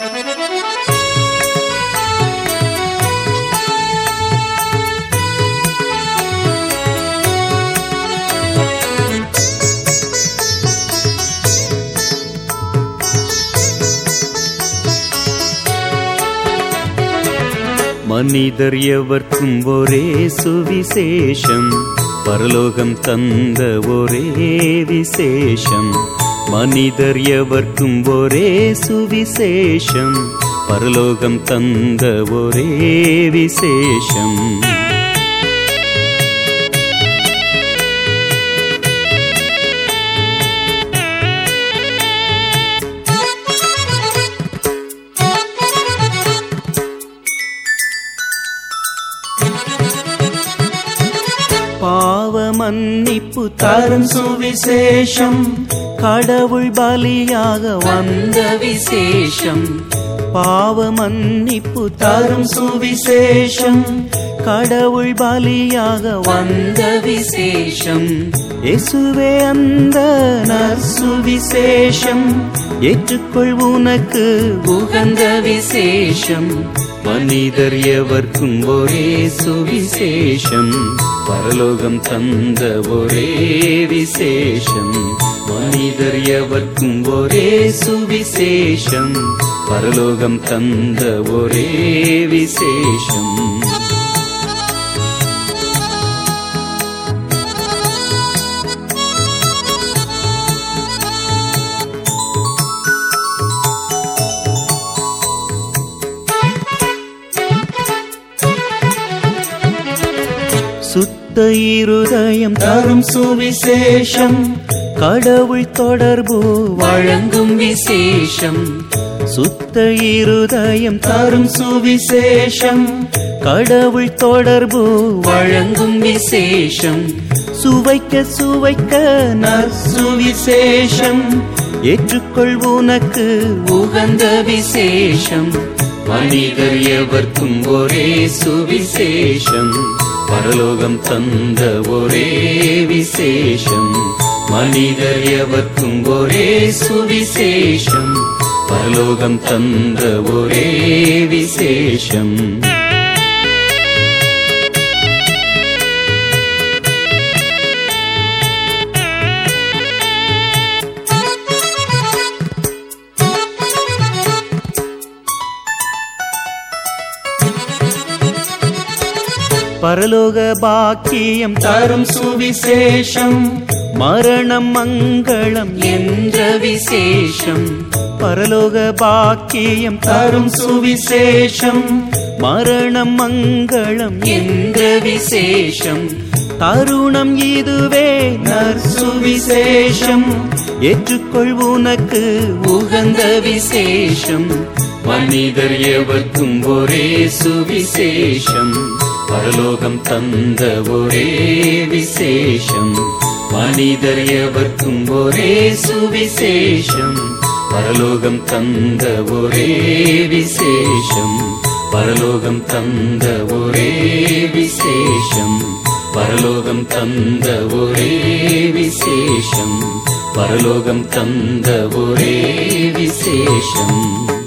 மனிதர் எவர்க்கும் ஒரே சுவிசேஷம், பரலோகம் தந்த ஒரே விசேஷம். மனிதர் எவர்க்கும் ஒரே சுவிசேஷம், பரலோகம் தந்த ஒரே விசேஷம். பாவ மன்னிப்பு தரும் சுவிசேஷம், கடவுள் பலியாக வந்த விசேஷம். பாவ மன்னிப்பு தரும் சுவிசேஷம், கடவுள் பலியாக வந்த விசேஷம். இயேசுவே அந்த நற்சுவிசேஷம், ஏற்றுக்கொள் உனக்கு உகந்த விசேஷம். மனிதர் எவர்க்கும் ஒரே சுவிசேஷம், பரலோகம் தந்த ஒரே விசேஷம். மனிதர் எவர்க்கும் ஒரே சுவிசேஷம், பரலோகம் தந்த ஒரே விசேஷம். சுத்த இருதயம் தரும் சுவிசேஷம், கடவுள் தொடர்பு வழங்கும் விசேஷம். சுத்த இருதயம் தரும் சுவிசேஷம், கடவுள் தொடர்பு வழங்கும் விசேஷம். சுவைக்க சுவைக்க நற்சுவிசேஷம், ஏற்றுக்கொள் உனக்கு உகந்த விசேஷம். மனிதர் எவர்க்கும் ஒரே சுவிசேஷம், பரலோகம் தந்த ஒரே விசேஷம். மனிதர் எவர்க்கும் ஒரே சுவிசேஷம், பரலோகம் தந்த ஒரே விசேஷம். பரலோக பாக்கியம் தரும் சுவிசேஷம், மரணம் மங்களம் என்ற விசேஷம். பரலோக பாக்கியம் தரும் சுவிசேஷம், மரணம் மங்களம் என்ற விசேஷம். தருணம் இதுவே நற்சுவிசேஷம், ஏற்றுக்கொள் உனக்கு உகந்த விசேஷம். மனிதர் எவர்க்கும் ஒரே சுவிசேஷம், பரலோகம் தந்த ஒரே விசேஷம். மனிதர் எவர்க்கும் ஒரே சுவிசேஷம், பரலோகம் தந்த ஒரே விசேஷம். பரலோகம் தந்த ஒரே விசேஷம், பரலோகம் தந்த ஒரே விசேஷம். பரலோகம் தந்த ஒரே விசேஷம்.